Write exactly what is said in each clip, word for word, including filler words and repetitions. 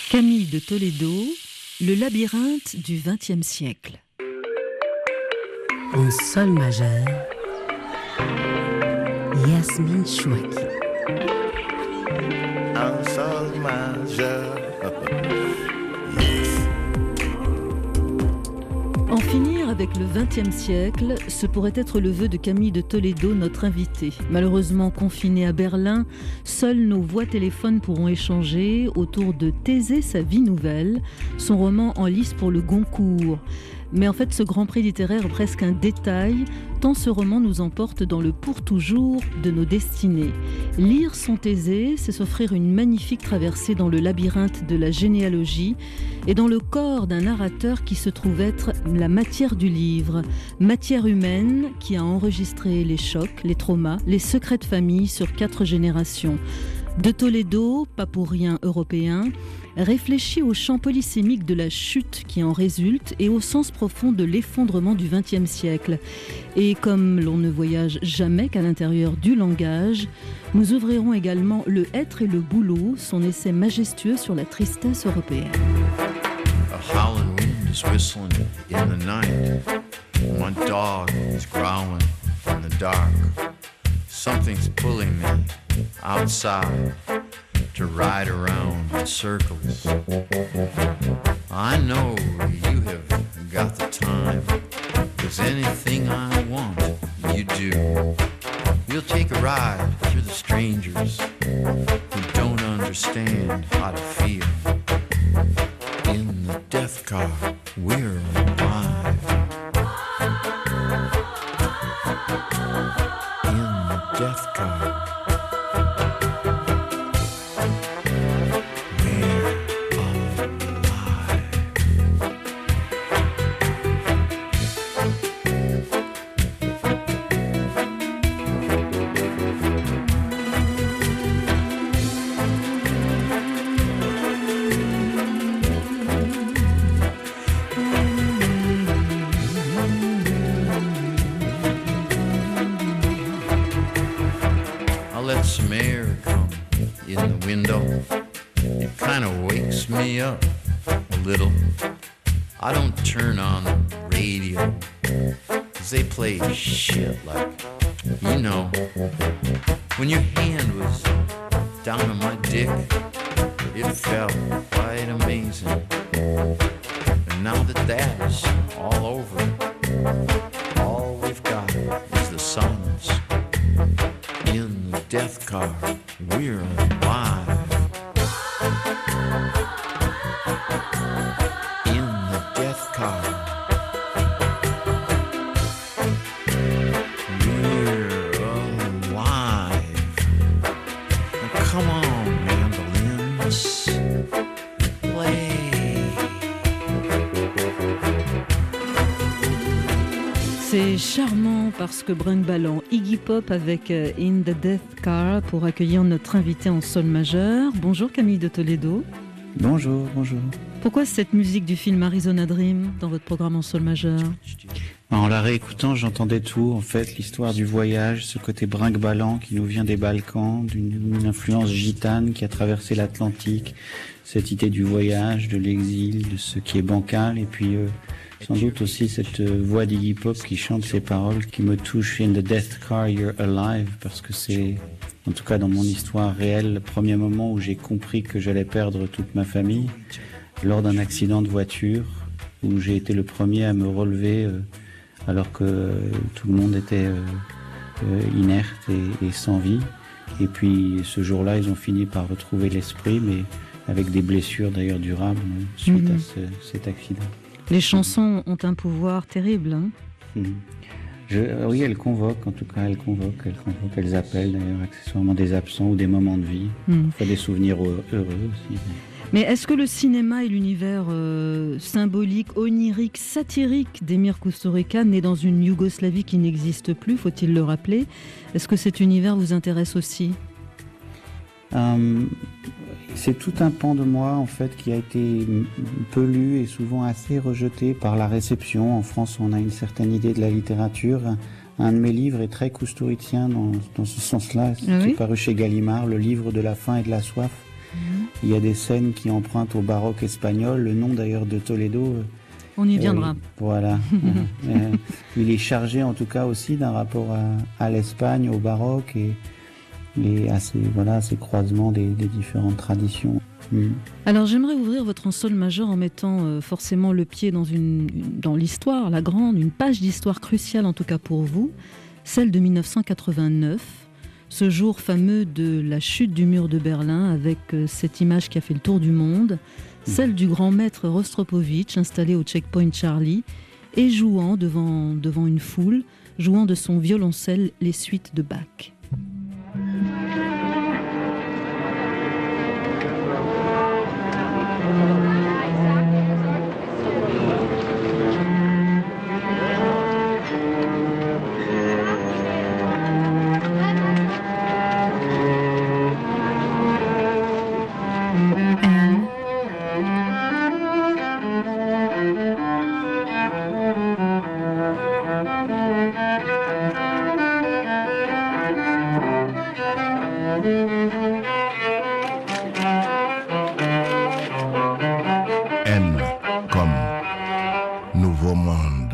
Camille de Toledo, le labyrinthe du vingtième siècle. En sol majeur, Yasmine Chouaki. En sol majeur. En finir avec le vingtième siècle, ce pourrait être le vœu de Camille de Toledo, notre invitée. Malheureusement confinée à Berlin, seules nos voix téléphones pourront échanger autour de Thésée, sa vie nouvelle, son roman en lice pour le Goncourt. Mais en fait, ce grand prix littéraire est presque un détail, tant ce roman nous emporte dans le pour toujours de nos destinées. Lire son Thésée, c'est s'offrir une magnifique traversée dans le labyrinthe de la généalogie et dans le corps d'un narrateur qui se trouve être la matière du livre, matière humaine qui a enregistré les chocs, les traumas, les secrets de famille sur quatre générations. De Toledo, pas pour rien européen, réfléchit au champ polysémique de la chute qui en résulte et au sens profond de l'effondrement du vingtième siècle. Et comme l'on ne voyage jamais qu'à l'intérieur du langage, nous ouvrirons également Le être et le boulot, son essai majestueux sur la tristesse européenne. A howling wind is whistling in the night. My dog is growling in the dark. Something's pulling me outside to ride around in circles. I know you have got the time, 'cause anything I want, you do. We'll take a ride through the strangers who don't understand how to feel. In the death car, we're alive. In the death car. Let some air come in the window. It kind of wakes me up a little. I don't turn on the radio, 'cause they play shit like, you know, when your hand was down on my dick, it felt quite amazing. And now that that is all over, all we've got is the silence. In the death car, we're alive. In the death car, we're alive. Now come on, mandolins, play. C'est charmant parce que brinque-ballant Iggy Pop avec In the Death Car pour accueillir notre invité en sol majeur. Bonjour Camille de Toledo. Bonjour, bonjour. Pourquoi cette musique du film Arizona Dream dans votre programme en sol majeur ? En la réécoutant, j'entendais tout, en fait, l'histoire du voyage, ce côté brinque-ballant qui nous vient des Balkans, d'une une influence gitane qui a traversé l'Atlantique, cette idée du voyage, de l'exil, de ce qui est bancal, et puis euh, sans doute aussi cette voix d'Iggy Pop qui chante ces paroles qui me touchent. In the death car, you're alive, parce que c'est, en tout cas dans mon histoire réelle, le premier moment où j'ai compris que j'allais perdre toute ma famille, lors d'un accident de voiture, où j'ai été le premier à me relever euh, alors que euh, tout le monde était euh, euh, inerte et, et sans vie. Et puis ce jour-là, ils ont fini par retrouver l'esprit, mais avec des blessures d'ailleurs durables euh, suite mmh. à ce, cet accident. Les chansons ont un pouvoir terrible. Hein mmh. Je, euh, oui, elles convoquent, en tout cas, elles convoquent, elles convoquent, elles appellent d'ailleurs accessoirement des absents ou des moments de vie, mmh. enfin, des souvenirs heureux aussi. Mais est-ce que le cinéma et l'univers euh, symbolique, onirique, satirique d'Emir Kusturica, né dans une Yougoslavie qui n'existe plus, faut-il le rappeler, est-ce que cet univers vous intéresse aussi ? euh, C'est tout un pan de moi, en fait, qui a été peu lu et souvent assez rejeté par la réception. En France, on a une certaine idée de la littérature. Un de mes livres est très cousturicien dans, dans ce sens-là. C'est ah oui paru chez Gallimard, Le livre de la faim et de la soif. Mmh. Il y a des scènes qui empruntent au baroque espagnol, le nom d'ailleurs de Toledo. Euh, On y viendra. Euh, voilà. euh, il est chargé en tout cas aussi d'un rapport à, à l'Espagne, au baroque et, et à, ces, voilà, à ces croisements des, des différentes traditions. Mm. Alors j'aimerais ouvrir votre en sol majeur en mettant euh, forcément le pied dans, une, dans l'histoire, la grande, une page d'histoire cruciale en tout cas pour vous, celle de mille neuf cent quatre-vingt-neuf, ce jour fameux de la chute du mur de Berlin avec euh, cette image qui a fait le tour du monde, celle du grand maître Rostropovitch installé au checkpoint Charlie et jouant devant, devant une foule, jouant de son violoncelle les suites de Bach. N comme Nouveau Monde.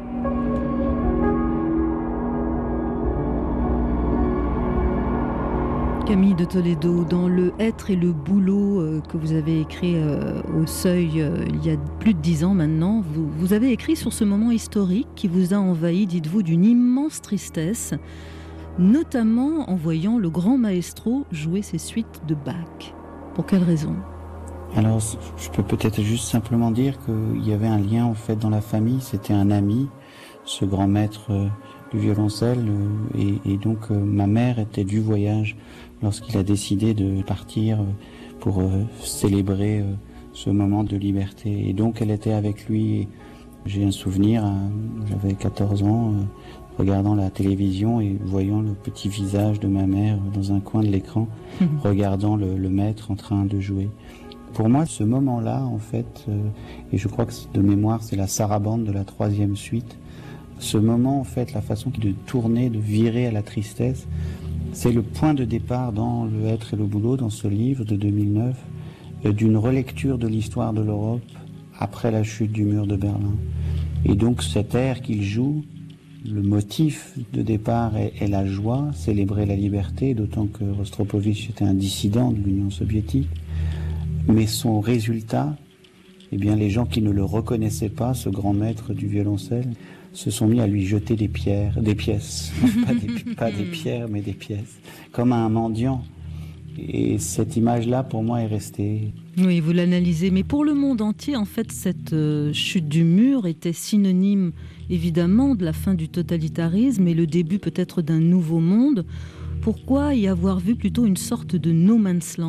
Camille de Toledo, dans le Être et le boulot euh, que vous avez écrit euh, au Seuil euh, il y a plus de dix ans maintenant, vous, vous avez écrit sur ce moment historique qui vous a envahi, dites-vous, d'une immense tristesse, notamment en voyant le grand maestro jouer ses suites de Bach. Pour quelle raison ? Alors, je peux peut-être juste simplement dire qu'il y avait un lien en fait dans la famille, c'était un ami, ce grand maître euh, du violoncelle, euh, et, et donc euh, ma mère était du voyage lorsqu'il a décidé de partir pour euh, célébrer euh, ce moment de liberté. Et donc elle était avec lui. Et j'ai un souvenir, hein, j'avais quatorze ans, euh, regardant la télévision et voyant le petit visage de ma mère dans un coin de l'écran, mmh. regardant le, le maître en train de jouer. Pour moi, ce moment-là, en fait, euh, et je crois que de mémoire, c'est la sarabande de la troisième suite, ce moment, en fait, la façon de tourner, de virer à la tristesse, c'est le point de départ dans Le Être et le boulot, dans ce livre de deux mille neuf, euh, d'une relecture de l'histoire de l'Europe après la chute du mur de Berlin. Et donc cet air qu'il joue, le motif de départ est, est la joie, célébrer la liberté, d'autant que Rostropovitch était un dissident de l'Union soviétique. Mais son résultat, eh bien, les gens qui ne le reconnaissaient pas, ce grand maître du violoncelle, se sont mis à lui jeter des pierres, des pièces, pas, des, pas des pierres, mais des pièces, comme à un mendiant. Et cette image-là, pour moi, est restée. Oui, vous l'analysez. Mais pour le monde entier, en fait, cette euh, chute du mur était synonyme, évidemment, de la fin du totalitarisme et le début peut-être d'un nouveau monde. Pourquoi y avoir vu plutôt une sorte de no man's land ?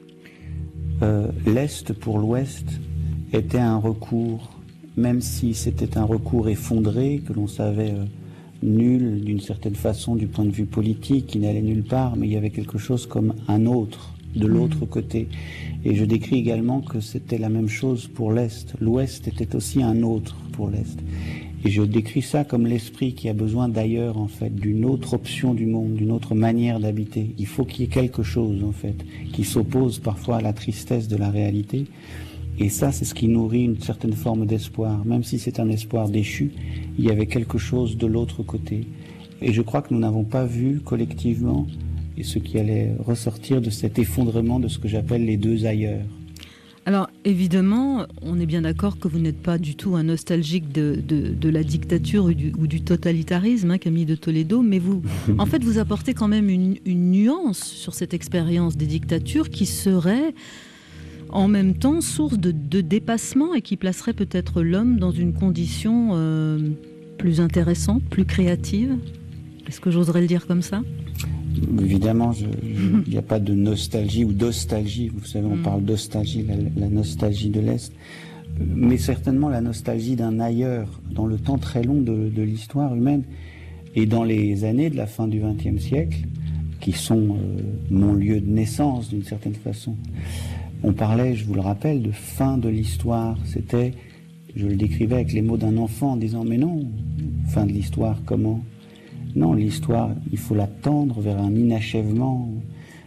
Euh, L'Est pour l'Ouest était un recours, même si c'était un recours effondré, que l'on savait euh, nul d'une certaine façon du point de vue politique, qui n'allait nulle part, mais il y avait quelque chose comme un autre, de l'autre mmh. côté. Et je décris également que c'était la même chose pour l'Est. L'Ouest était aussi un autre pour l'Est. Et je décris ça comme l'esprit qui a besoin d'ailleurs, en fait, d'une autre option du monde, d'une autre manière d'habiter. Il faut qu'il y ait quelque chose, en fait, qui s'oppose parfois à la tristesse de la réalité. Et ça, c'est ce qui nourrit une certaine forme d'espoir. Même si c'est un espoir déchu, il y avait quelque chose de l'autre côté. Et je crois que nous n'avons pas vu collectivement ce qui allait ressortir de cet effondrement de ce que j'appelle les deux ailleurs. Alors, évidemment, on est bien d'accord que vous n'êtes pas du tout un nostalgique de, de, de la dictature ou du, ou du totalitarisme, hein, Camille de Toledo, mais vous, en fait, vous apportez quand même une, une nuance sur cette expérience des dictatures qui serait en même temps source de, de dépassement et qui placerait peut-être l'homme dans une condition euh, plus intéressante, plus créative. Est-ce que j'oserais le dire comme ça ? Évidemment, il n'y a pas de nostalgie ou d'ostalgie. Vous savez, on mm. parle d'ostalgie, la, la nostalgie de l'Est. Mais certainement la nostalgie d'un ailleurs, dans le temps très long de, de l'histoire humaine. Et dans les années de la fin du vingtième siècle, qui sont euh, mon lieu de naissance d'une certaine façon. On parlait, je vous le rappelle, de fin de l'histoire. C'était, je le décrivais avec les mots d'un enfant en disant « Mais non, fin de l'histoire, comment ?» Non, l'histoire, il faut la tendre vers un inachèvement,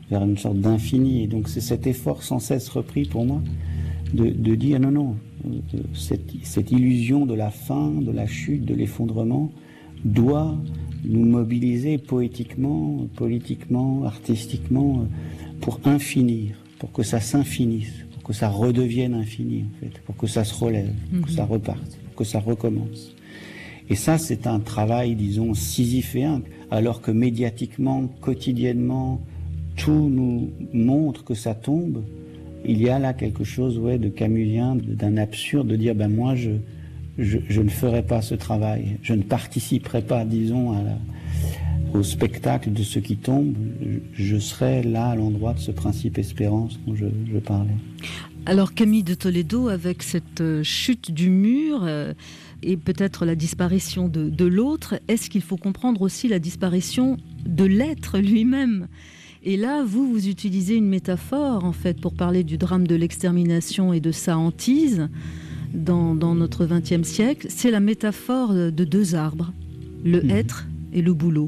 vers une sorte d'infini. Et donc c'est cet effort sans cesse repris pour moi de, de dire non, non, euh, cette, cette illusion de la fin, de la chute, de l'effondrement doit nous mobiliser poétiquement, politiquement, artistiquement, euh, pour infinir, pour que ça s'infinisse, pour que ça redevienne infini, en fait, pour que ça se relève, pour mm-hmm. que ça reparte, pour que ça recommence. Et ça, c'est un travail, disons, sisyphéen, alors que médiatiquement, quotidiennement, tout nous montre que ça tombe. Il y a là quelque chose, ouais, de camusien, d'un absurde, de dire, ben moi, je, je, je ne ferai pas ce travail, je ne participerai pas, disons, à la, au spectacle de ce qui tombe, je, je serai là à l'endroit de ce principe espérance dont je, je parlais. Alors Camille de Toledo, avec cette chute du mur euh, et peut-être la disparition de, de l'autre, est-ce qu'il faut comprendre aussi la disparition de l'être lui-même ? Et là, vous, vous utilisez une métaphore, en fait, pour parler du drame de l'extermination et de sa hantise dans, dans notre vingtième siècle. C'est la métaphore de deux arbres, le mmh. être et le bouleau.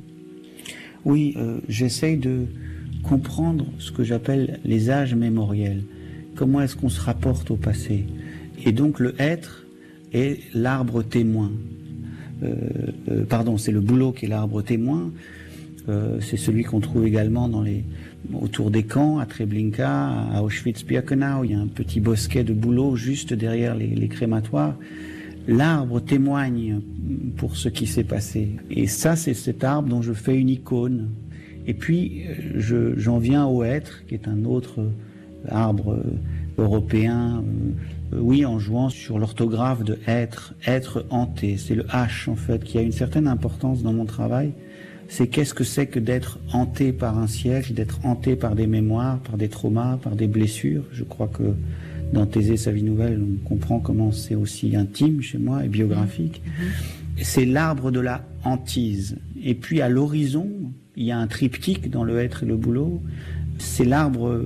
Oui, euh, j'essaye de comprendre ce que j'appelle les âges mémoriels. Comment est-ce qu'on se rapporte au passé ? Et donc le être est l'arbre témoin. Euh, euh, pardon, c'est le bouleau qui est l'arbre témoin. Euh, c'est celui qu'on trouve également dans les, autour des camps, à Treblinka, à Auschwitz-Birkenau. Il y a un petit bosquet de bouleaux juste derrière les, les crématoires. L'arbre témoigne pour ce qui s'est passé. Et ça, c'est cet arbre dont je fais une icône. Et puis, je, j'en viens au être, qui est un autre arbre européen, euh, oui, en jouant sur l'orthographe de être, être hanté. C'est le H, en fait, qui a une certaine importance dans mon travail. C'est qu'est-ce que c'est que d'être hanté par un siècle, d'être hanté par des mémoires, par des traumas, par des blessures. Je crois que dans Thésée, sa vie nouvelle, on comprend comment c'est aussi intime chez moi et biographique. Mmh. C'est l'arbre de la hantise. Et puis à l'horizon, il y a un triptyque dans le être et le boulot. C'est l'arbre,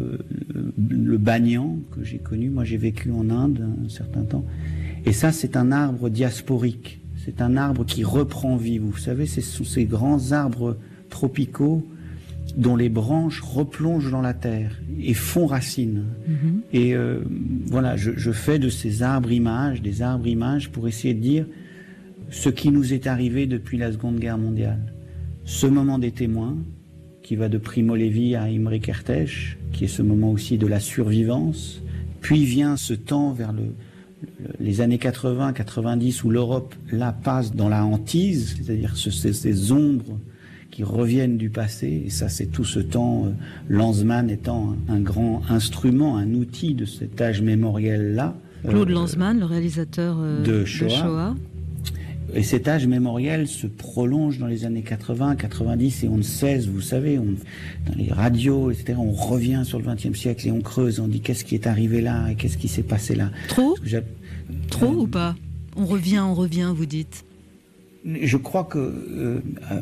le banyan que j'ai connu. Moi, j'ai vécu en Inde un certain temps. Et ça, c'est un arbre diasporique. C'est un arbre qui reprend vie. Vous savez, ce sont ces grands arbres tropicaux dont les branches replongent dans la terre et font racine. Mm-hmm. Et euh, voilà, je, je fais de ces arbres images, des arbres images, pour essayer de dire ce qui nous est arrivé depuis la Seconde Guerre mondiale. Ce moment des témoins, qui va de Primo Levi à Imre Kertész, qui est ce moment aussi de la survivance. Puis vient ce temps vers le, le, les années quatre-vingts quatre-vingt-dix où l'Europe, là, passe dans la hantise, c'est-à-dire ce, ces, ces ombres qui reviennent du passé. Et ça, c'est tout ce temps, euh, Lanzmann étant un, un grand instrument, un outil de cet âge mémoriel-là. Claude euh, Lanzmann, le réalisateur euh, de Shoah. De Shoah. Et cet âge mémoriel se prolonge dans les années quatre-vingts quatre-vingt-dix et on ne cesse, vous savez, on, dans les radios, et cetera, on revient sur le vingtième siècle et on creuse, on dit qu'est-ce qui est arrivé là et qu'est-ce qui s'est passé là. Trop Trop euh, ou pas ? On revient, on revient, vous dites. Je crois que euh, euh,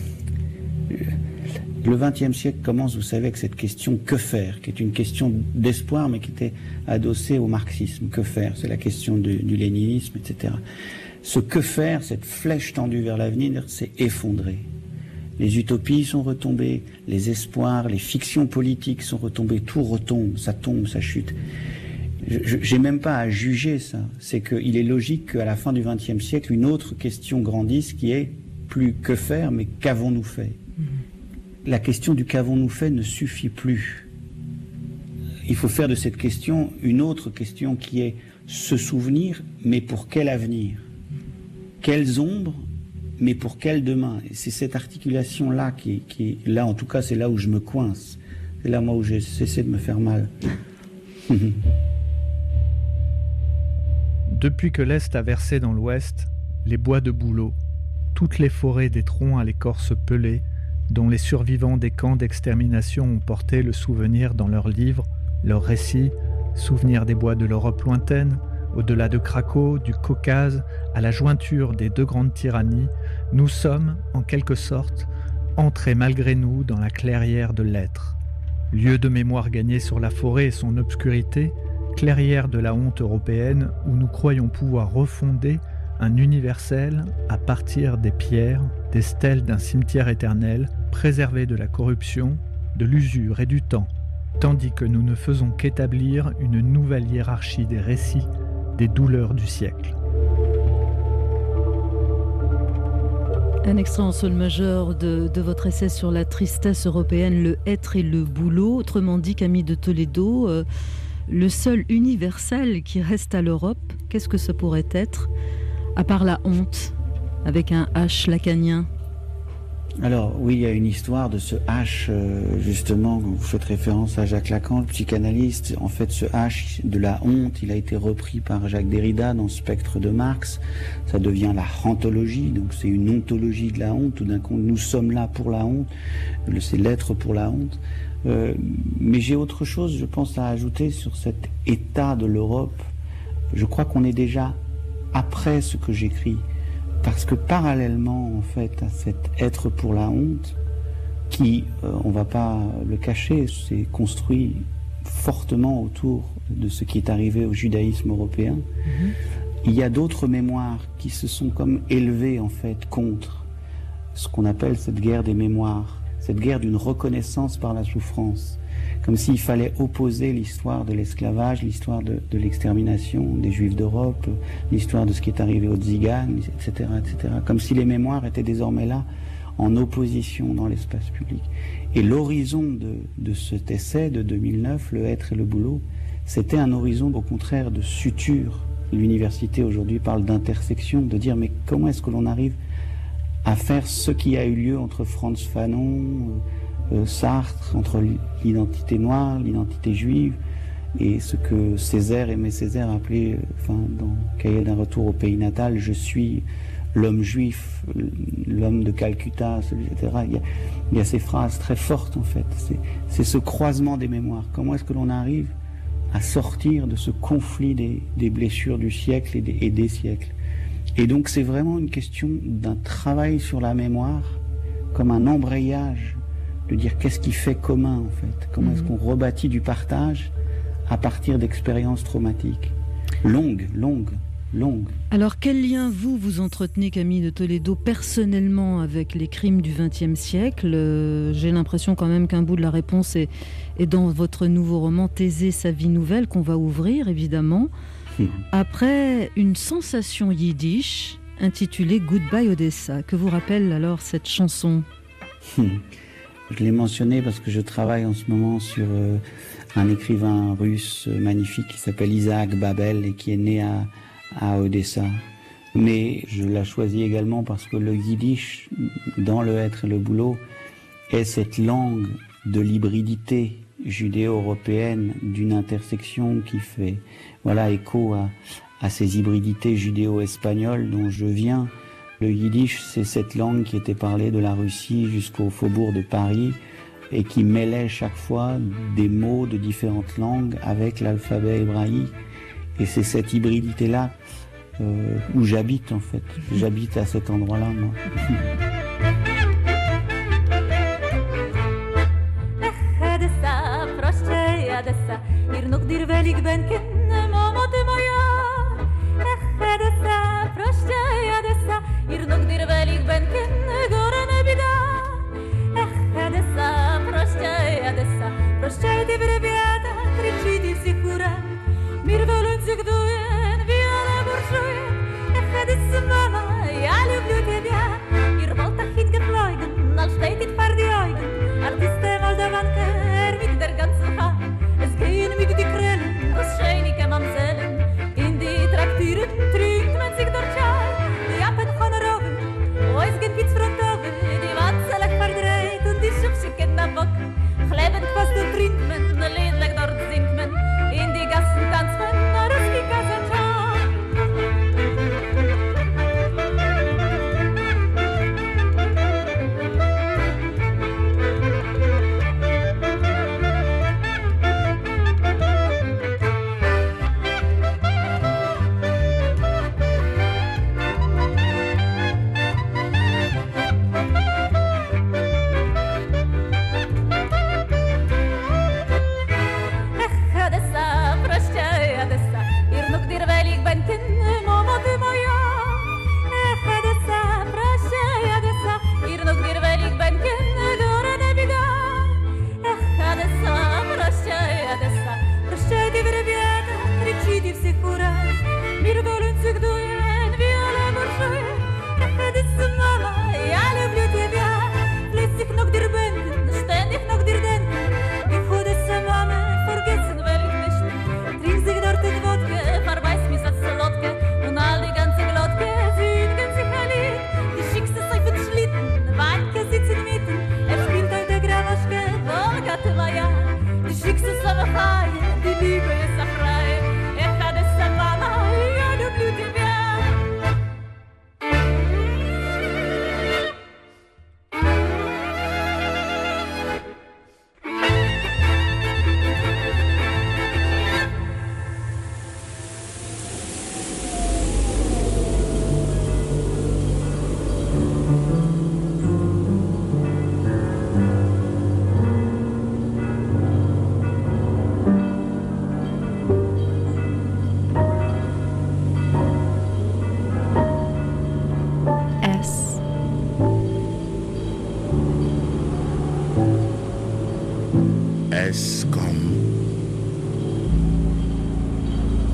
le vingtième siècle commence, vous savez, avec cette question « que faire ?», qui est une question d'espoir, mais qui était adossée au marxisme. Que faire ? C'est la question de, du léninisme, et cetera. Ce que faire, cette flèche tendue vers l'avenir, s'est effondré. Les utopies sont retombées, les espoirs, les fictions politiques sont retombées, tout retombe, ça tombe, ça chute. Je n'ai même pas à juger ça. C'est qu'il est logique qu'à la fin du vingtième siècle, une autre question grandisse qui est plus que faire, mais qu'avons-nous fait ? Mmh. La question du qu'avons-nous fait ne suffit plus. Il faut faire de cette question une autre question qui est se souvenir, mais pour quel avenir ? Quelles ombres, mais pour quel demain ? Et c'est cette articulation-là qui, qui, là, en tout cas, c'est là où je me coince. C'est là, moi, où j'ai cessé de me faire mal. Depuis que l'Est a versé dans l'Ouest, les bois de bouleaux, toutes les forêts des troncs à l'écorce pelée, dont les survivants des camps d'extermination ont porté le souvenir dans leurs livres, leurs récits, souvenirs des bois de l'Europe lointaine, au-delà de Cracow, du Caucase, à la jointure des deux grandes tyrannies, nous sommes, en quelque sorte, entrés malgré nous dans la clairière de l'être. Lieu de mémoire gagné sur la forêt et son obscurité, clairière de la honte européenne où nous croyons pouvoir refonder un universel à partir des pierres, des stèles d'un cimetière éternel, préservé de la corruption, de l'usure et du temps, tandis que nous ne faisons qu'établir une nouvelle hiérarchie des récits des douleurs du siècle. Un extrait en sol majeur de, de votre essai sur la tristesse européenne, le être et le boulot. Autrement dit, Camille de Toledo, euh, le seul universel qui reste à l'Europe, qu'est-ce que ça pourrait être, à part la honte, avec un H lacanien? Alors oui, il y a une histoire de ce H, euh, justement, vous faites référence à Jacques Lacan, le psychanalyste. En fait, ce H de la honte, il a été repris par Jacques Derrida dans le Spectre de Marx. Ça devient la hantologie, donc c'est une ontologie de la honte. Tout d'un coup, nous sommes là pour la honte, c'est l'être pour la honte. Euh, mais j'ai autre chose, je pense, à ajouter sur cet état de l'Europe. Je crois qu'on est déjà après ce que j'écris. Parce que parallèlement, en fait, à cet être pour la honte, qui, euh, on ne va pas le cacher, s'est construit fortement autour de ce qui est arrivé au judaïsme européen, mmh. il y a d'autres mémoires qui se sont comme élevées, en fait, contre ce qu'on appelle cette guerre des mémoires, cette guerre d'une reconnaissance par la souffrance. Comme s'il fallait opposer l'histoire de l'esclavage, l'histoire de, de l'extermination des Juifs d'Europe, l'histoire de ce qui est arrivé aux Tziganes, et cetera, et cetera. Comme si les mémoires étaient désormais là, en opposition dans l'espace public. Et l'horizon de, de cet essai de deux mille neuf, le être et le boulot, c'était un horizon au contraire de suture. L'université aujourd'hui parle d'intersection, de dire mais comment est-ce que l'on arrive à faire ce qui a eu lieu entre Frantz Fanon, Euh, Sartre, entre l'identité noire, l'identité juive, et ce que Césaire, Aimé Césaire appelait, euh, enfin, dans Cahier d'un retour au pays natal, je suis l'homme juif, l'homme de Calcutta, et cetera. Il y a, il y a ces phrases très fortes, en fait. C'est, c'est ce croisement des mémoires. Comment est-ce que l'on arrive à sortir de ce conflit des, des blessures du siècle et des, et des siècles? Et donc, c'est vraiment une question d'un travail sur la mémoire, comme un embrayage, de dire qu'est-ce qui fait commun en fait, comment mmh. est-ce qu'on rebâtit du partage à partir d'expériences traumatiques longues, longues, longues. Alors quel lien vous, vous entretenez, Camille de Toledo, personnellement avec les crimes du vingtième siècle? euh, J'ai l'impression quand même qu'un bout de la réponse est, est dans votre nouveau roman Thésée, sa vie nouvelle, qu'on va ouvrir évidemment, mmh. après une sensation yiddish intitulée Goodbye Odessa. Que vous rappelle alors cette chanson? mmh. Je l'ai mentionné parce que je travaille en ce moment sur euh, un écrivain russe magnifique qui s'appelle Isaac Babel et qui est né à, à Odessa. Mais je l'ai choisi également parce que le yiddish, dans le être et le boulot, est cette langue de l'hybridité judéo-européenne, d'une intersection qui fait voilà, écho à, à ces hybridités judéo-espagnoles dont je viens. Le yiddish, c'est cette langue qui était parlée de la Russie jusqu'au faubourg de Paris et qui mêlait chaque fois des mots de différentes langues avec l'alphabet hébraïque. Et c'est cette hybridité-là euh, où j'habite en fait. J'habite à cet endroit-là, moi. Ir nog dir velik ben ken gore ne bida Ech Odessa, prościej Odessa Prościej ty wrybiata, kryczi ty sicura Mir wollen sich duyen, wiele burschuyen Ech Odessa mama, ja lubię тебя Ir wolta hit geflogen, al steht it vor die Augen Artiste Moldawanker mit der ganzen Haar Es gehen mit die Krellen, aus Scheinika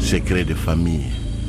secrets de famille.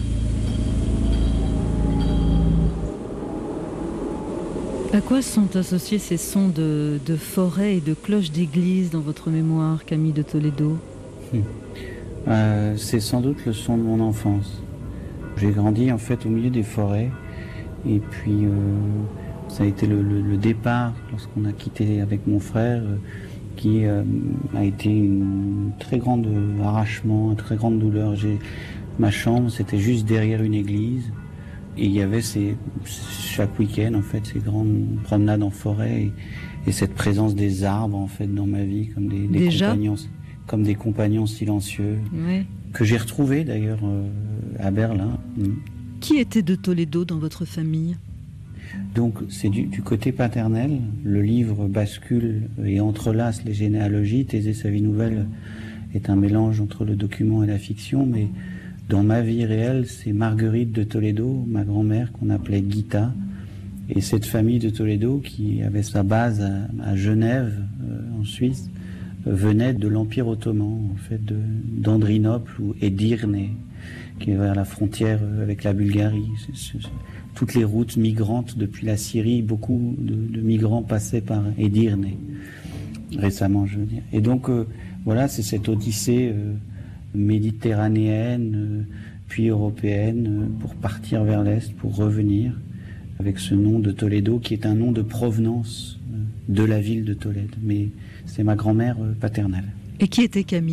À quoi sont associés ces sons de, de forêt et de cloches d'église dans votre mémoire, Camille de Toledo ? hum. euh, C'est sans doute le son de mon enfance. J'ai grandi en fait au milieu des forêts et puis euh, ça a été le, le, le départ lorsqu'on a quitté avec mon frère euh, qui euh, a été un très grand arrachement, une très grande douleur. J'ai, ma chambre c'était juste derrière une église. Et il y avait ces, chaque week-end, en fait, ces grandes promenades en forêt et, et cette présence des arbres, en fait, dans ma vie, comme des, des compagnons, comme des compagnons silencieux, oui. que j'ai retrouvés d'ailleurs euh, à Berlin. Qui était de Toledo dans votre famille ? Donc, c'est du, du côté paternel. Le livre bascule et entrelace les généalogies. Thésée, sa vie nouvelle est un mélange entre le document et la fiction, mais dans ma vie réelle, c'est Marguerite de Toledo, ma grand-mère, qu'on appelait Gita. Et cette famille de Toledo, qui avait sa base à, à Genève, euh, en Suisse, euh, venait de l'Empire ottoman, en fait, de, d'Andrinople ou Edirne, qui est vers la frontière avec la Bulgarie. C'est, c'est, c'est, toutes les routes migrantes depuis la Syrie, beaucoup de, de migrants passaient par Edirne, récemment, je veux dire. Et donc, euh, voilà, c'est cette odyssée euh, méditerranéenne, euh, puis européenne, euh, pour partir vers l'Est, pour revenir, avec ce nom de Toledo, qui est un nom de provenance euh, de la ville de Tolède. Mais c'est ma grand-mère euh, paternelle. Et qui était Camille ?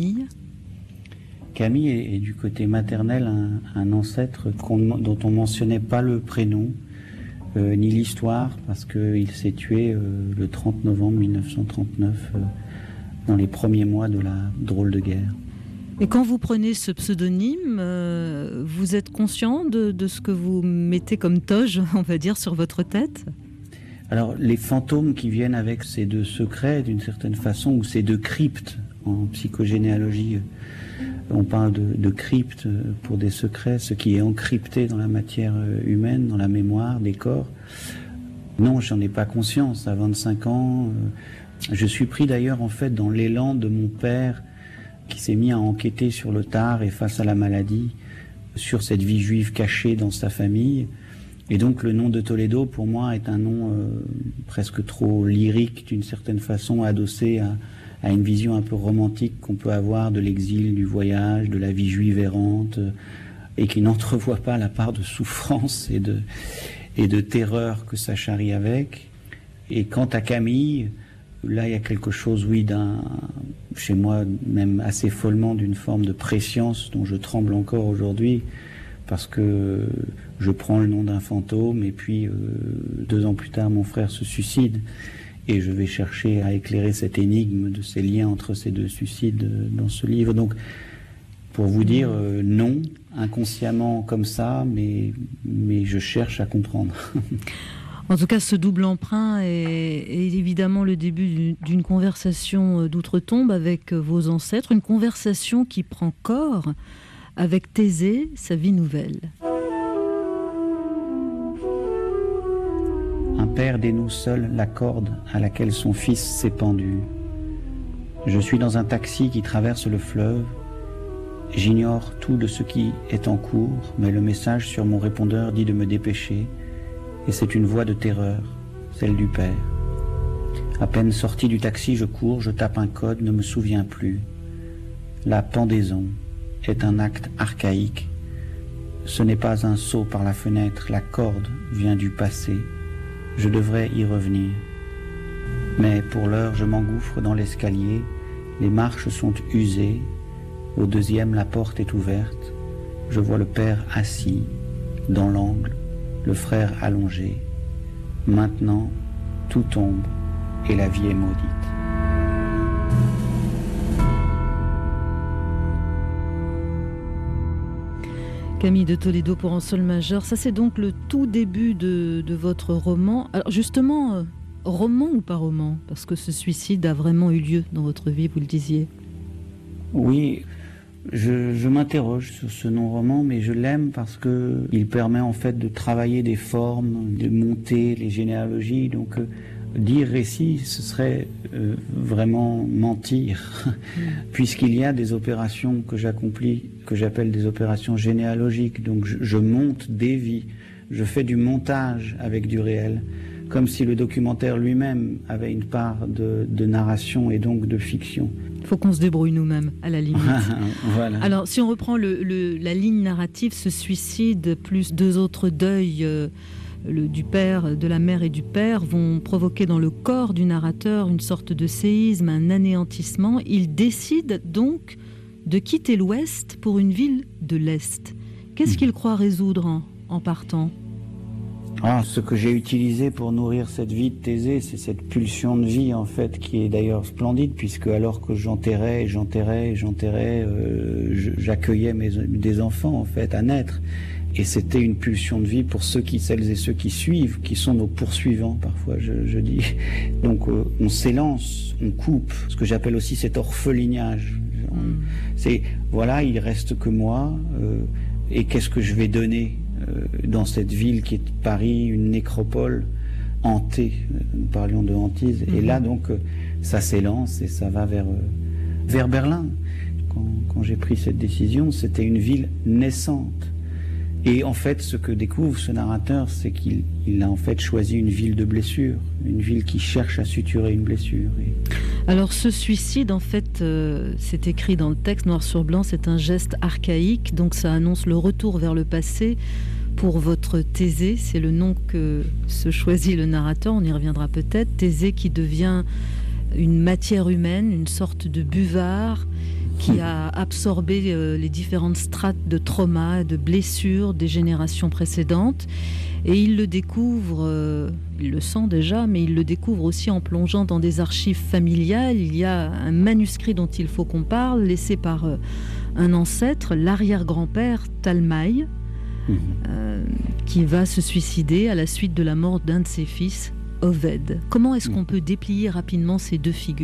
Camille est, est du côté maternel un, un ancêtre qu'on, dont on ne mentionnait pas le prénom, euh, ni l'histoire, parce qu'il s'est tué euh, le trente novembre mille neuf cent trente-neuf, euh, dans les premiers mois de la drôle de guerre. Et quand vous prenez ce pseudonyme, euh, vous êtes conscient de, de ce que vous mettez comme toge, on va dire, sur votre tête ? Alors, les fantômes qui viennent avec ces deux secrets, d'une certaine façon, ou ces deux cryptes en psychogénéalogie, on parle de, de cryptes pour des secrets, ce qui est encrypté dans la matière humaine, dans la mémoire des corps. Non, j'en ai pas conscience. À vingt-cinq ans, je suis pris d'ailleurs en fait dans l'élan de mon père, qui s'est mis à enquêter sur le tard et face à la maladie, sur cette vie juive cachée dans sa famille. Et donc le nom de Toledo, pour moi, est un nom euh, presque trop lyrique, d'une certaine façon, adossé à, à une vision un peu romantique qu'on peut avoir de l'exil, du voyage, de la vie juive errante, euh, et qui n'entrevoit pas la part de souffrance et de, et de terreur que ça charrie avec. Et quant à Camille, là, il y a quelque chose, oui, d'un, chez moi, même assez follement, d'une forme de prescience dont je tremble encore aujourd'hui, parce que je prends le nom d'un fantôme, et puis euh, deux ans plus tard, mon frère se suicide, et je vais chercher à éclairer cette énigme de ces liens entre ces deux suicides euh, dans ce livre. Donc, pour vous dire, euh, non, inconsciemment comme ça, mais, mais je cherche à comprendre. En tout cas, ce double emprunt est, est évidemment le début d'une conversation d'outre-tombe avec vos ancêtres, une conversation qui prend corps avec Thésée, sa vie nouvelle. Un père dénoue seul la corde à laquelle son fils s'est pendu. Je suis dans un taxi qui traverse le fleuve. J'ignore tout de ce qui est en cours, mais le message sur mon répondeur dit de me dépêcher. Et c'est une voix de terreur, celle du père. À peine sorti du taxi, je cours, je tape un code, ne me souviens plus. La pendaison est un acte archaïque. Ce n'est pas un saut par la fenêtre, la corde vient du passé. Je devrais y revenir. Mais pour l'heure, je m'engouffre dans l'escalier, les marches sont usées. Au deuxième, la porte est ouverte. Je vois le père assis, dans l'angle, le frère allongé. Maintenant, tout tombe et la vie est maudite. Camille de Toledo pour un sol majeur, ça c'est donc le tout début de, de votre roman. Alors justement, euh, roman ou pas roman ? Parce que ce suicide a vraiment eu lieu dans votre vie, vous le disiez. Oui, je, je m'interroge sur ce non-roman, mais je l'aime parce que il permet en fait de travailler des formes, de monter les généalogies. Donc euh, dire récit, ce serait euh, vraiment mentir, mmh. puisqu'il y a des opérations que j'accomplis, que j'appelle des opérations généalogiques. Donc je, je monte des vies, je fais du montage avec du réel, comme si le documentaire lui-même avait une part de, de narration et donc de fiction. Il faut qu'on se débrouille nous-mêmes, à la limite. Voilà. Alors, si on reprend le, le, la ligne narrative, ce suicide, plus deux autres deuils euh, le, du père, de la mère et du père, vont provoquer dans le corps du narrateur une sorte de séisme, un anéantissement. Il décide donc de quitter l'Ouest pour une ville de l'Est. Qu'est-ce qu'il croit résoudre en, en partant ? Ah, ce que j'ai utilisé pour nourrir cette vie de Thésée, c'est cette pulsion de vie, en fait, qui est d'ailleurs splendide, puisque alors que j'enterrais, j'enterrais, j'enterrais, euh, j'accueillais mes, des enfants, en fait, à naître. Et c'était une pulsion de vie pour ceux qui, celles et ceux qui suivent, qui sont nos poursuivants, parfois, je, je dis. Donc, euh, on s'élance, on coupe, ce que j'appelle aussi cet orphelinage. Mm. C'est, voilà, il reste que moi, euh, et qu'est-ce que je vais donner dans cette ville qui est Paris, une nécropole hantée, nous parlions de hantise, mmh. et là donc ça s'élance et ça va vers, vers Berlin. Quand, quand j'ai pris cette décision, c'était une ville naissante. Et en fait, ce que découvre ce narrateur, c'est qu'il il a en fait choisi une ville de blessure, une ville qui cherche à suturer une blessure. Et... Alors ce suicide, en fait, euh, c'est écrit dans le texte, noir sur blanc, c'est un geste archaïque, donc ça annonce le retour vers le passé. Pour votre Thésée, c'est le nom que se choisit le narrateur, on y reviendra peut-être. Thésée qui devient une matière humaine, une sorte de buvard qui a absorbé euh, les différentes strates de trauma, de blessures des générations précédentes. Et il le découvre, euh, il le sent déjà, mais il le découvre aussi en plongeant dans des archives familiales. Il y a un manuscrit dont il faut qu'on parle, laissé par euh, un ancêtre, l'arrière-grand-père Talmaï, Euh, qui va se suicider à la suite de la mort d'un de ses fils, Oved. Comment est-ce qu'on peut déplier rapidement ces deux figures ?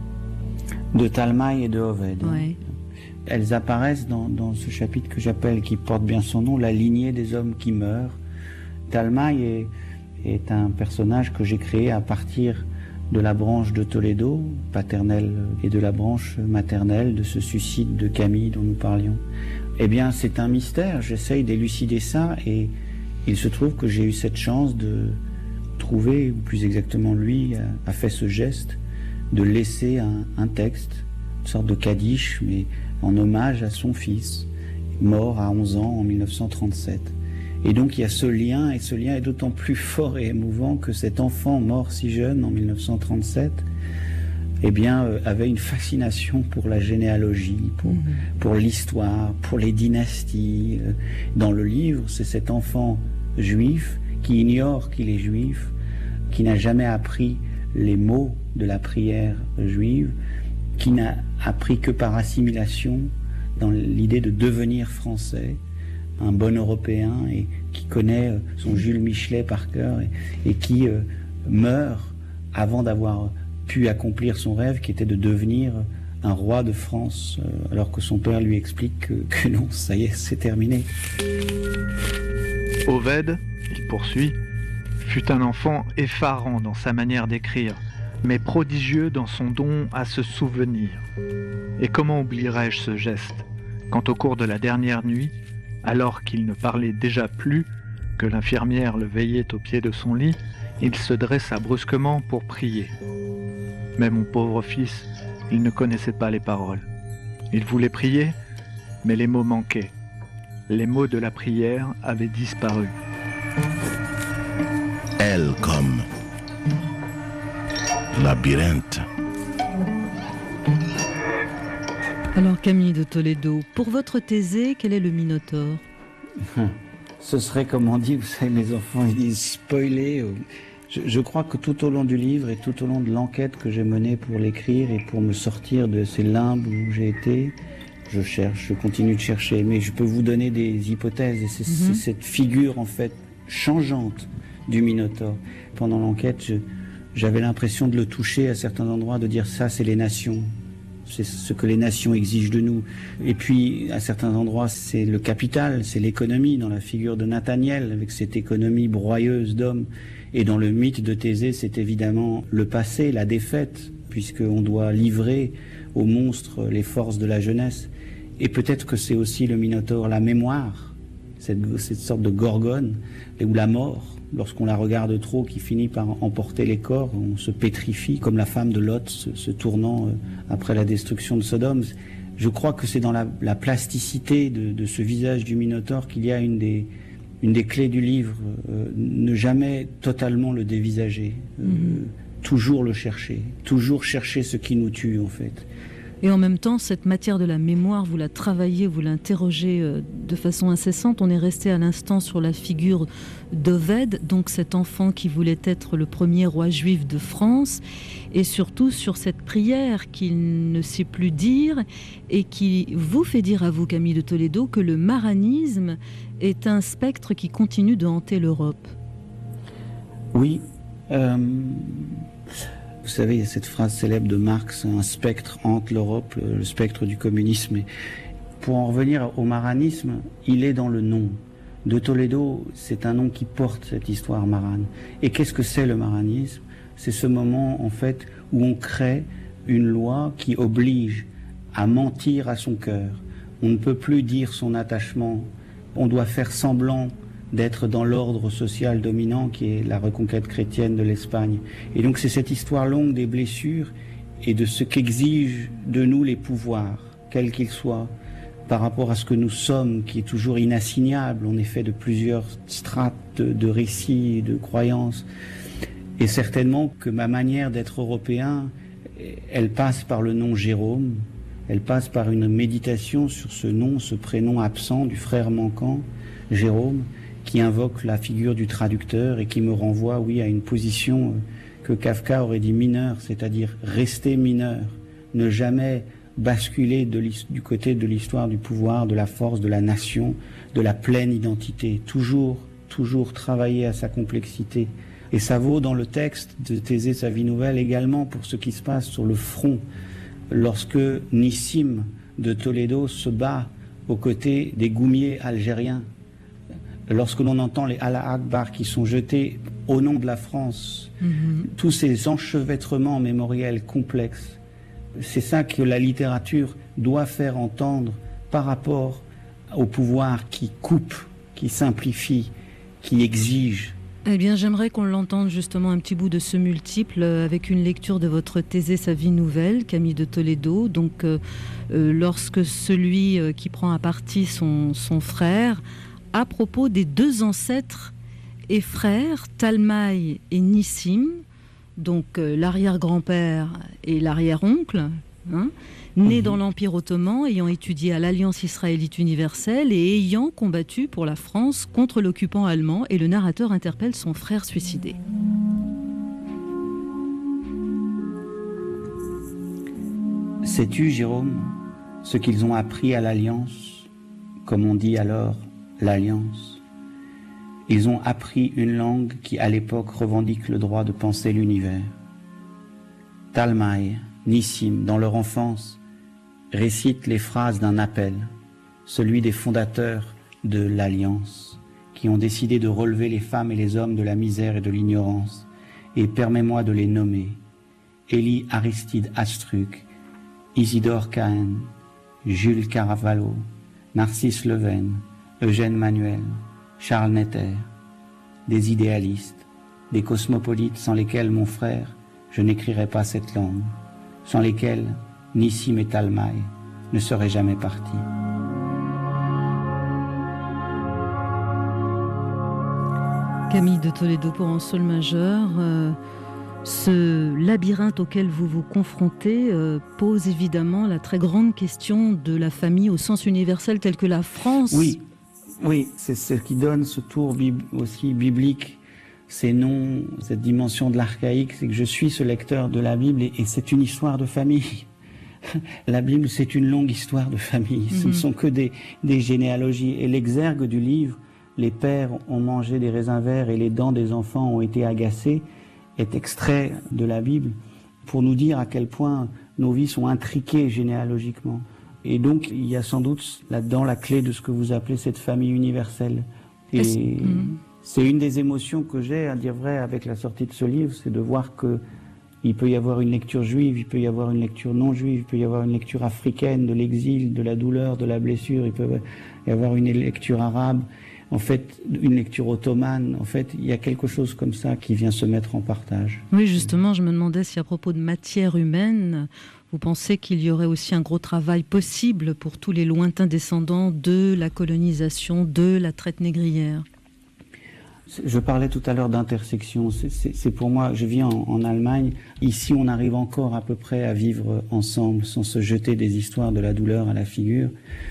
De Talmaï et de Oved. Ouais. Elles apparaissent dans, dans ce chapitre que j'appelle, qui porte bien son nom, la lignée des hommes qui meurent. Talmaï est, est un personnage que j'ai créé à partir de la branche de Toledo, paternelle, et de la branche maternelle de ce suicide de Camille dont nous parlions. Eh bien, c'est un mystère, j'essaye d'élucider ça, et il se trouve que j'ai eu cette chance de trouver, ou plus exactement lui a, a fait ce geste, de laisser un, un texte, une sorte de kaddish, mais en hommage à son fils, mort à onze ans en mille neuf cent trente-sept. Et donc il y a ce lien, et ce lien est d'autant plus fort et émouvant que cet enfant mort si jeune en mille neuf cent trente-sept, eh bien, euh, avait une fascination pour la généalogie, pour, mmh. pour l'histoire, pour les dynasties. Dans le livre, c'est cet enfant juif qui ignore qu'il est juif, qui n'a jamais appris les mots de la prière juive, qui n'a appris que par assimilation dans l'idée de devenir français, un bon Européen, et qui connaît son Jules Michelet par cœur, et, et qui euh, meurt avant d'avoir pu accomplir son rêve, qui était de devenir un roi de France, euh, alors que son père lui explique que, que non, ça y est, c'est terminé. Oved, il poursuit, fut un enfant effarant dans sa manière d'écrire, mais prodigieux dans son don à se souvenir. Et comment oublierais-je ce geste, quand au cours de la dernière nuit, alors qu'il ne parlait déjà plus, que l'infirmière le veillait au pied de son lit, il se dressa brusquement pour prier. Mais mon pauvre fils, il ne connaissait pas les paroles. Il voulait prier, mais les mots manquaient. Les mots de la prière avaient disparu. Elle comme labyrinthe. Alors Camille de Toledo, pour votre Thésée, quel est le Minotaure ? Ce serait, comme on dit, vous savez, mes enfants, ils disent spoiler. Je, je crois que tout au long du livre et tout au long de l'enquête que j'ai menée pour l'écrire et pour me sortir de ces limbes où j'ai été, je cherche, je continue de chercher, mais je peux vous donner des hypothèses. Et c'est, mm-hmm. c'est cette figure, en fait, changeante du Minotaure. Pendant l'enquête, je, j'avais l'impression de le toucher à certains endroits, de dire ça, c'est les nations. c'est ce que les nations exigent de nous. Et puis, à certains endroits, c'est le capital, c'est l'économie, dans la figure de Nathaniel, avec cette économie broyeuse d'hommes. Et dans le mythe de Thésée, c'est évidemment le passé, la défaite, puisqu'on doit livrer aux monstres les forces de la jeunesse. Et peut-être que c'est aussi le Minotaure, la mémoire, cette, cette sorte de gorgone, ou la mort, lorsqu'on la regarde trop, qui finit par emporter les corps, on se pétrifie, comme la femme de Lot se, se tournant euh, après la destruction de Sodome. Je crois que c'est dans la, la plasticité de, de ce visage du Minotaure qu'il y a une des, une des clés du livre, euh, ne jamais totalement le dévisager, euh, mm-hmm. toujours le chercher, toujours chercher ce qui nous tue en fait. Et en même temps, cette matière de la mémoire, vous la travaillez, vous l'interrogez de façon incessante. On est resté à l'instant sur la figure d'Ovède, donc cet enfant qui voulait être le premier roi juif de France, et surtout sur cette prière qu'il ne sait plus dire et qui vous fait dire à vous, Camille de Toledo, que le maranisme est un spectre qui continue de hanter l'Europe. Oui. Euh... Vous savez, il y a cette phrase célèbre de Marx, un spectre hante l'Europe, le spectre du communisme. Et pour en revenir au maranisme, il est dans le nom. De Toledo, c'est un nom qui porte cette histoire marane. Et qu'est-ce que c'est le maranisme? C'est ce moment, en fait, où on crée une loi qui oblige à mentir à son cœur. On ne peut plus dire son attachement. On doit faire semblant d'être dans l'ordre social dominant qui est la reconquête chrétienne de l'Espagne. Et donc c'est cette histoire longue des blessures et de ce qu'exigent de nous les pouvoirs, quels qu'ils soient, par rapport à ce que nous sommes, qui est toujours inassignable. On est fait de plusieurs strates de, de récits, de croyances. Et certainement que ma manière d'être européen, elle passe par le nom Jérôme, elle passe par une méditation sur ce nom, ce prénom absent du frère manquant, Jérôme, qui invoque la figure du traducteur et qui me renvoie, oui, à une position que Kafka aurait dit mineure, c'est-à-dire rester mineur, ne jamais basculer de du côté de l'histoire du pouvoir, de la force, de la nation, de la pleine identité, toujours, toujours travailler à sa complexité. Et ça vaut dans le texte de Thésée, sa vie nouvelle, également pour ce qui se passe sur le front, lorsque Nissim de Toledo se bat aux côtés des goumiers algériens. Lorsque l'on entend les Allah Akbar qui sont jetés au nom de la France, mmh. tous ces enchevêtrements mémoriels complexes, c'est ça que la littérature doit faire entendre par rapport au pouvoir qui coupe, qui simplifie, qui exige. Eh bien, j'aimerais qu'on l'entende justement un petit bout de ce multiple avec une lecture de votre Thésée, sa vie nouvelle, Camille de Toledo. Donc, euh, euh, lorsque celui euh, qui prend à partie son, son frère, à propos des deux ancêtres et frères, Talmaï et Nissim, donc euh, l'arrière-grand-père et l'arrière-oncle, hein, nés mmh. dans l'Empire ottoman, ayant étudié à l'Alliance israélite universelle et ayant combattu pour la France contre l'occupant allemand, et le narrateur interpelle son frère suicidé. Sais-tu, Jérôme, ce qu'ils ont appris à l'Alliance, comme on dit alors l'Alliance? Ils ont appris une langue qui, à l'époque, revendique le droit de penser l'univers. Talmaï, Nissim, dans leur enfance, récitent les phrases d'un appel, celui des fondateurs de l'Alliance, qui ont décidé de relever les femmes et les hommes de la misère et de l'ignorance. Et permets-moi de les nommer: Élie Aristide Astruc, Isidore Cahen, Jules Caravallo, Narcisse Leven, Eugène Manuel, Charles Netter, des idéalistes, des cosmopolites sans lesquels, mon frère, je n'écrirais pas cette langue, sans lesquels Nissim et Talmaï ne seraient jamais partis. Camille de Toledo pour un sol majeur, euh, ce labyrinthe auquel vous vous confrontez euh, pose évidemment la très grande question de la famille au sens universel tel que la France... Oui. Oui, c'est ce qui donne ce tour bib- aussi biblique, ces noms, cette dimension de l'archaïque, c'est que je suis ce lecteur de la Bible et, et c'est une histoire de famille. La Bible, c'est une longue histoire de famille, mm-hmm. ce ne sont que des, des généalogies. Et l'exergue du livre, les pères ont mangé des raisins verts et les dents des enfants ont été agacées, est extrait de la Bible pour nous dire à quel point nos vies sont intriquées généalogiquement. Et donc, il y a sans doute là-dedans la clé de ce que vous appelez cette famille universelle. Et mmh. c'est une des émotions que j'ai, à dire vrai, avec la sortie de ce livre, c'est de voir que il peut y avoir une lecture juive, il peut y avoir une lecture non juive, il peut y avoir une lecture africaine, de l'exil, de la douleur, de la blessure, il peut y avoir une lecture arabe, en fait, une lecture ottomane. En fait, il y a quelque chose comme ça qui vient se mettre en partage. Oui, justement, je me demandais si à propos de matière humaine, vous pensez qu'il y aurait aussi un gros travail possible pour tous les lointains descendants de la colonisation, de la traite négrière? Je parlais tout à l'heure d'intersection. C'est, c'est, c'est pour moi, je vis en, en Allemagne. Ici, on arrive encore à peu près à vivre ensemble sans se jeter des histoires de la douleur à la figure.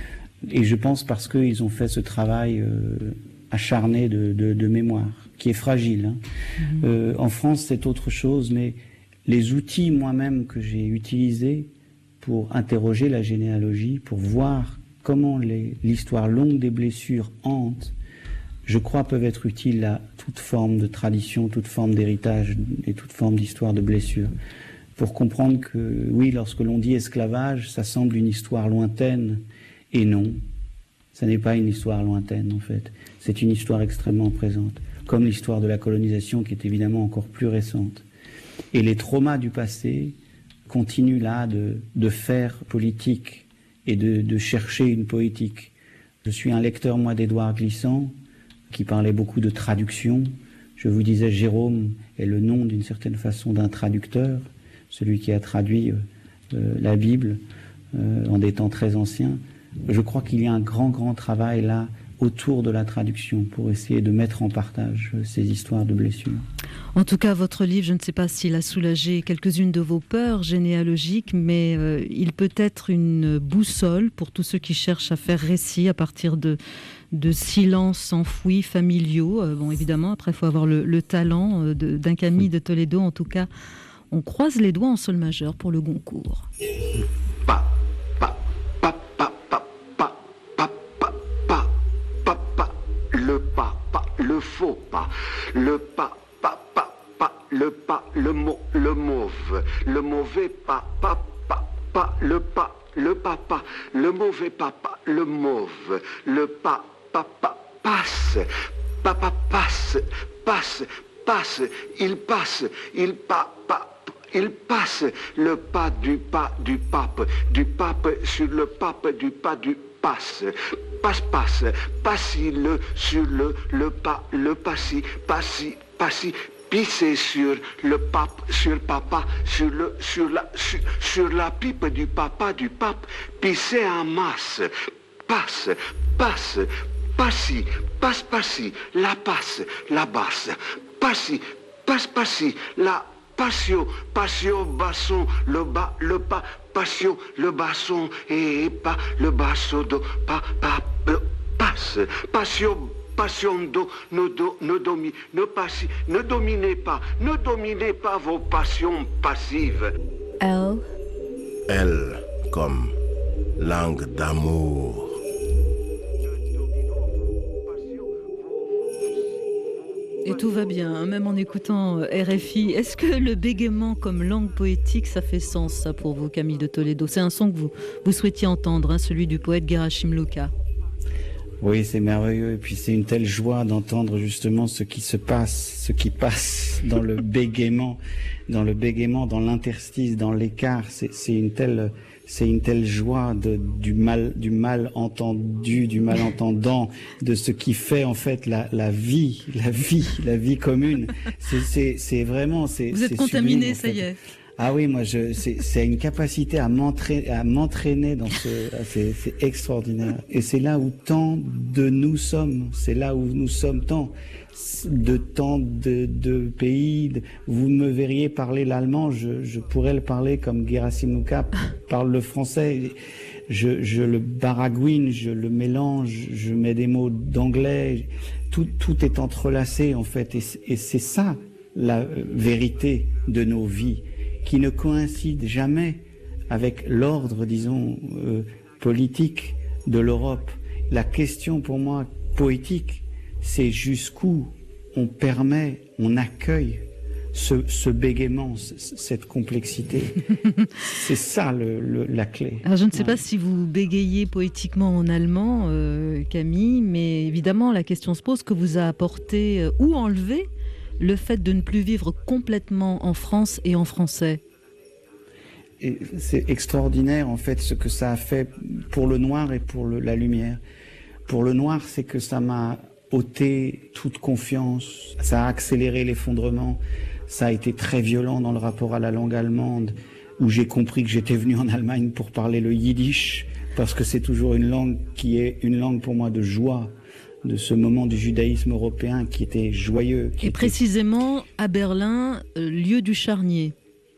Et je pense parce qu'ils ont fait ce travail euh, acharné de, de, de mémoire, qui est fragile. Hein. Mmh. Euh, en France, c'est autre chose, mais les outils moi-même que j'ai utilisés pour interroger la généalogie, pour voir comment les, l'histoire longue des blessures hante, je crois, peuvent être utiles à toute forme de tradition, toute forme d'héritage et toute forme d'histoire de blessure. Pour comprendre que, oui, lorsque l'on dit esclavage, ça semble une histoire lointaine, et non, ça n'est pas une histoire lointaine, en fait. C'est une histoire extrêmement présente, comme l'histoire de la colonisation, qui est évidemment encore plus récente. Et les traumas du passé continuent là de, de faire politique et de, de chercher une poétique. Je suis un lecteur, moi, d'Édouard Glissant, qui parlait beaucoup de traduction. Je vous disais, Jérôme est le nom d'une certaine façon d'un traducteur, celui qui a traduit euh, la Bible euh, en des temps très anciens. Je crois qu'il y a un grand, grand travail là autour de la traduction pour essayer de mettre en partage ces histoires de blessures. En tout cas, votre livre, je ne sais pas s'il a soulagé quelques-unes de vos peurs généalogiques, mais euh, il peut être une boussole pour tous ceux qui cherchent à faire récit à partir de, de silences enfouis, familiaux. Euh, bon, évidemment, après, il faut avoir le, le talent euh, de, d'un Camille de Toledo. En tout cas, on croise les doigts en sol majeur pour le Goncourt. Pa, pa, pa, pa, pa, pa, pa, pa, pa, pa, pa, le pas, pas, le faux pas, le pas, pas, pas, pas, le pas, le mot, le mauve, le mauvais pas, pas, pas, pas, le pas, le papa, le mauvais papa, le mauve, le pas, papa, passe, papa passe, passe, passe, il passe, il pas, pas, il passe, le pas du pas du pape, du pape sur le pape, du pas du passe, passe, passe, passi le sur le, le pas, le passi, passi, passi, pisser sur le pape, sur papa, sur le, sur la, sur, sur la pipe du papa, du pape, pisser en masse, passe, passe, passi, passe, passi, la passe, la basse, passi, passe, passi, la Passio, passio, basson, le bas, le pas, passio, le basson, et pas, le basso, do, pas, pas, le passe, passio, passion, do, ne, do, ne, domi, ne, passi, ne dominez pas, ne dominez pas vos passions passives. L. L comme langue d'amour. Et tout va bien, même en écoutant R F I. Est-ce que le bégaiement comme langue poétique, ça fait sens, ça, pour vous, Camille de Toledo? C'est un son que vous, vous souhaitiez entendre, hein, celui du poète Gerashim Luka. Oui, c'est merveilleux. Et puis c'est une telle joie d'entendre justement ce qui se passe, ce qui passe dans le bégaiement, dans le bégaiement, dans l'interstice, dans l'écart. C'est, c'est une telle... C'est une telle joie de, du mal, du mal entendu, du malentendant, de ce qui fait en fait la, la vie, la vie, la vie commune. C'est, c'est, c'est vraiment, c'est. Vous êtes c'est contaminé, sublime, en ça fait. y est. Ah oui, moi, je, c'est, c'est une capacité à m'entraîner, à m'entraîner dans ce, c'est, c'est extraordinaire. Et c'est là où tant de nous sommes. C'est là où nous sommes tant. De tant de, de pays, vous me verriez parler l'allemand, je, je pourrais le parler comme Gerashim Luka parle le français. Je, je le baragouine, je le mélange, je mets des mots d'anglais. Tout, tout est entrelacé en fait, et, et c'est ça la vérité de nos vies, qui ne coïncide jamais avec l'ordre, disons, euh, politique de l'Europe. La question pour moi poétique, c'est jusqu'où on permet, on accueille ce, ce bégaiement, c- cette complexité. C'est ça le, le, la clé. Alors, je ne sais Ouais. pas si vous bégayez poétiquement en allemand, euh, Camille, mais évidemment, la question se pose, que vous a apporté euh, ou enlevé le fait de ne plus vivre complètement en France et en français? Et c'est extraordinaire en fait ce que ça a fait pour le noir et pour le, la lumière. Pour le noir, c'est que ça m'a ôté toute confiance, ça a accéléré l'effondrement, ça a été très violent dans le rapport à la langue allemande, où j'ai compris que j'étais venu en Allemagne pour parler le yiddish, parce que c'est toujours une langue qui est une langue pour moi de joie, de ce moment du judaïsme européen qui était joyeux. Qui Et était... précisément à Berlin, euh, lieu du charnier.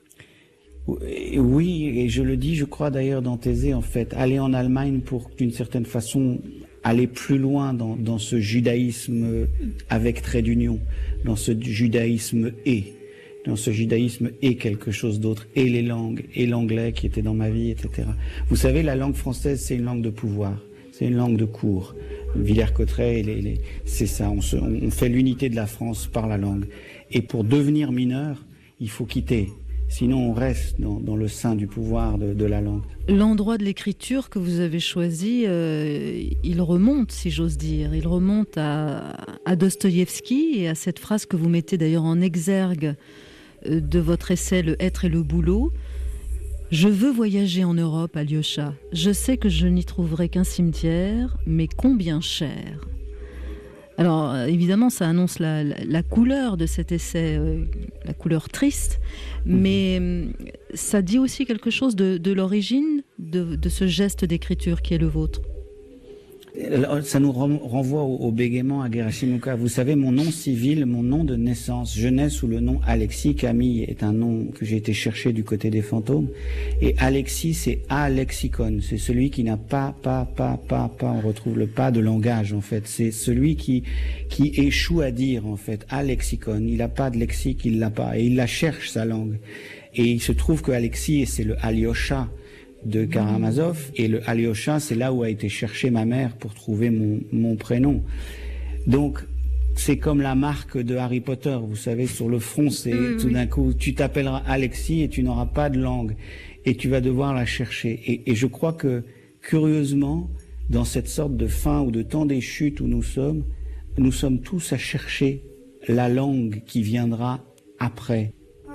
Oui, et je le dis, je crois d'ailleurs dans Thésée, en fait, aller en Allemagne pour, d'une certaine façon, aller plus loin dans, dans ce judaïsme avec trait d'union, dans ce judaïsme et, dans ce judaïsme et quelque chose d'autre, et les langues, et l'anglais qui était dans ma vie, et cetera. Vous savez, la langue française, c'est une langue de pouvoir, c'est une langue de cour. Villers-Cotterêts, les, les, c'est ça, on, se, on fait l'unité de la France par la langue. Et pour devenir mineur, il faut quitter. Sinon, on reste dans, dans le sein du pouvoir de, de la langue. L'endroit de l'écriture que vous avez choisi, euh, il remonte, si j'ose dire, il remonte à, à Dostoïevski et à cette phrase que vous mettez d'ailleurs en exergue euh, de votre essai « Le être et le boulot ». Je veux voyager en Europe, Alyosha. Je sais que je n'y trouverai qu'un cimetière, mais combien cher. Alors, euh, évidemment, ça annonce la, la, la couleur de cet essai, euh, la couleur triste, mais euh, ça dit aussi quelque chose de, de l'origine de, de ce geste d'écriture qui est le vôtre. Ça nous renvoie au, au bégaiement à Gerasimuka. Vous savez, mon nom civil, mon nom de naissance, je nais sous le nom Alexis. Camille est un nom que j'ai été chercher du côté des fantômes. Et Alexis, c'est alexicon. C'est celui qui n'a pas, pas, pas, pas, pas. On retrouve le pas de langage, en fait. C'est celui qui, qui échoue à dire, en fait. Alexicon. Il n'a pas de lexique, il l'a pas. Et il la cherche, sa langue. Et il se trouve que Alexis, c'est le Alyosha de Karamazov, et le Alyosha, c'est là où a été chercher ma mère pour trouver mon, mon prénom. Donc, c'est comme la marque de Harry Potter, vous savez, sur le front, c'est oui, tout oui. d'un coup, tu t'appelleras Alexis et tu n'auras pas de langue, et tu vas devoir la chercher. Et, et je crois que, curieusement, dans cette sorte de fin ou de temps des chutes où nous sommes, nous sommes tous à chercher la langue qui viendra après.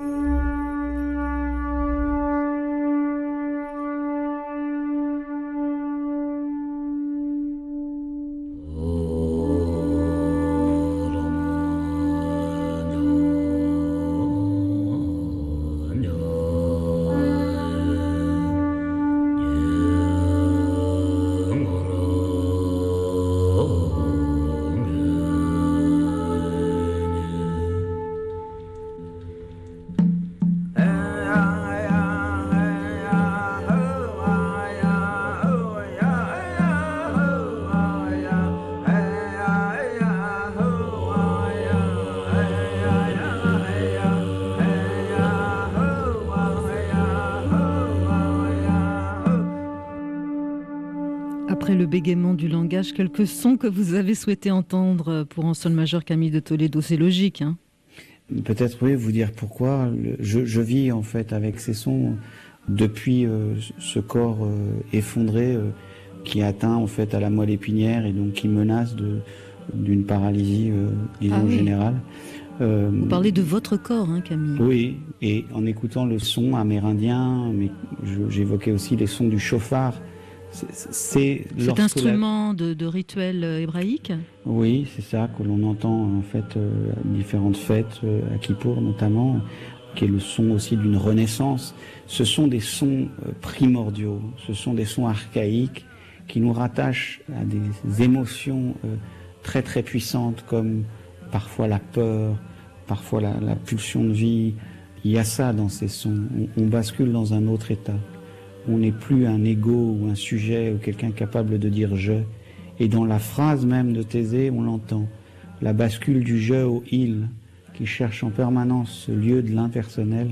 Après le bégaiement du langage, quelques sons que vous avez souhaité entendre pour un sol majeur Camille de Toledo, c'est logique, hein? Peut-être, oui, vous dire pourquoi. Je, je vis en fait avec ces sons depuis euh, ce corps euh, effondré euh, qui atteint en fait à la moelle épinière et donc qui menace de, d'une paralysie, euh, disons, Ah oui. générale. Euh, Vous parlez de votre corps, hein, Camille? Oui, et en écoutant le son amérindien, mais je- j'évoquais aussi les sons du chauffard. C'est, c'est Cet lorsque la- instrument de, de rituel euh, hébraïque? Oui, c'est ça que l'on entend en fait euh, à différentes fêtes, euh, à Kippour notamment, qui est le son aussi d'une renaissance. Ce sont des sons euh, primordiaux, ce sont des sons archaïques qui nous rattachent à des émotions euh, très très puissantes comme parfois la peur, parfois la, la pulsion de vie. Il y a ça dans ces sons, on, on bascule dans un autre état. On n'est plus un ego ou un sujet ou quelqu'un capable de dire « je ». Et dans la phrase même de Thésée, on l'entend. La bascule du « je » au « il », qui cherche en permanence ce lieu de l'impersonnel,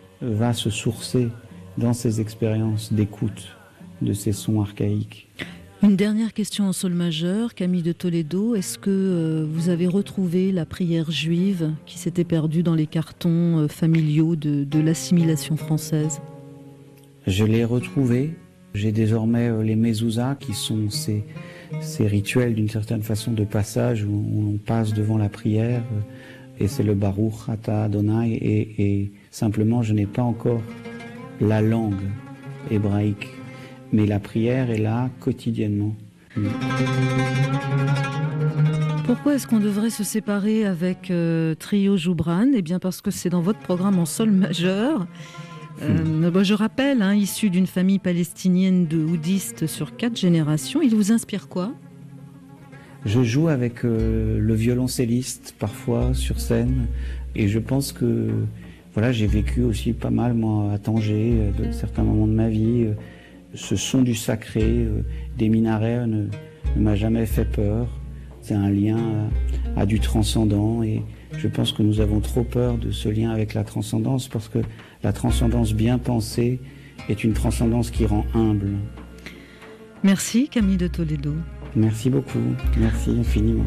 va se sourcer dans ces expériences d'écoute de ces sons archaïques. Une dernière question en sol majeur, Camille de Toledo. Est-ce que euh, vous avez retrouvé la prière juive qui s'était perdue dans les cartons euh, familiaux de, de l'assimilation française ? Je l'ai retrouvée. J'ai désormais euh, les mezuzahs qui sont ces, ces rituels d'une certaine façon de passage où, où on passe devant la prière euh, et c'est le Baruch Ata Adonai et, et simplement je n'ai pas encore la langue hébraïque, mais la prière est là quotidiennement. Pourquoi est-ce qu'on devrait se séparer avec euh, Trio Joubran ? Eh bien parce que c'est dans votre programme en sol majeur. Euh, bon, je rappelle, hein, issu d'une famille palestinienne de oudistes sur quatre générations, il vous inspire quoi ? Je joue avec euh, le violoncelliste parfois sur scène et je pense que voilà, j'ai vécu aussi pas mal moi à Tanger, euh, de certains moments de ma vie. Euh, ce son du sacré, euh, des minarets ne, ne m'a jamais fait peur. C'est un lien à, à du transcendant et je pense que nous avons trop peur de ce lien avec la transcendance parce que la transcendance bien pensée est une transcendance qui rend humble. Merci Camille de Toledo. Merci beaucoup, merci infiniment.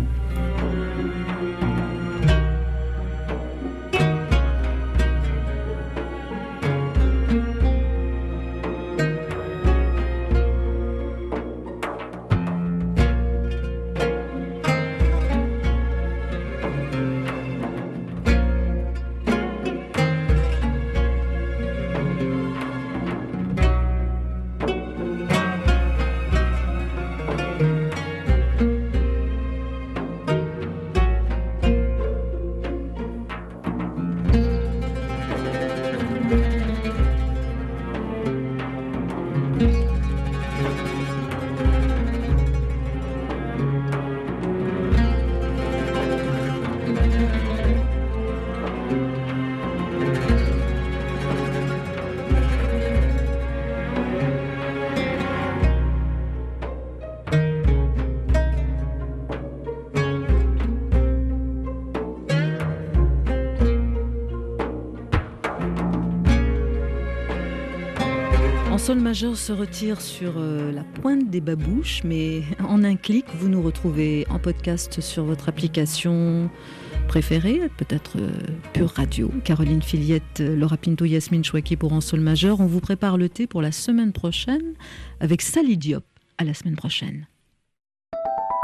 Sol majeur se retire sur euh, la pointe des babouches, mais en un clic, vous nous retrouvez en podcast sur votre application préférée, peut-être euh, Pure Radio. Caroline Filiette, Laura Pinto, Yasmine Chouaki pour En Sol majeur. On vous prépare le thé pour la semaine prochaine avec Sally Diop. À la semaine prochaine.